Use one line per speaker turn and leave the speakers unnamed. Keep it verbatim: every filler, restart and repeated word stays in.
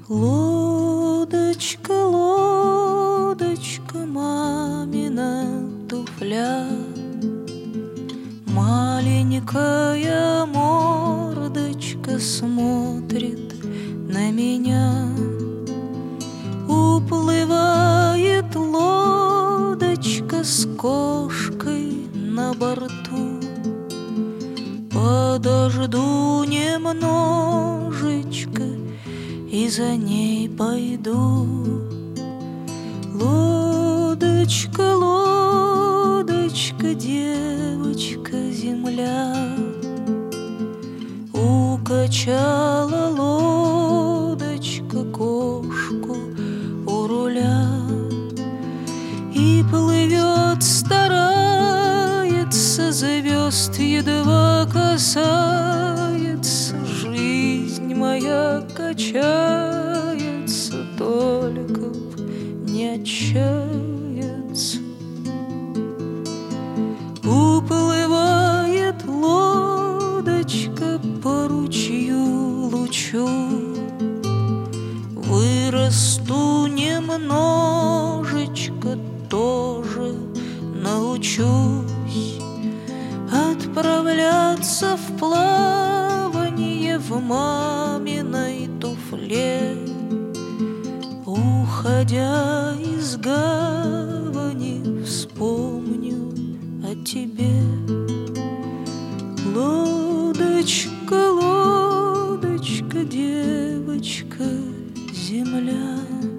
Лодочка, лодочка, мамина туфля, маленькая мордочка смотрит на меня. Уплывает лодочка с кошкой на борту. Подожду немножечко и за ней пойду. Лодочка, лодочка, девочка, земля, укачала лодочка кошку у руля. И плывет, старается, звезд едва касается. Жизнь моя качается, только б не отчаяться. Уплывает лодочка по ручью лучу. Вырасту немножечко, тоже научусь отправляться в плавание в маминой туфле. Уходя из гавани, вспомню о тебе. Лодочка, лодочка, девочка, земля.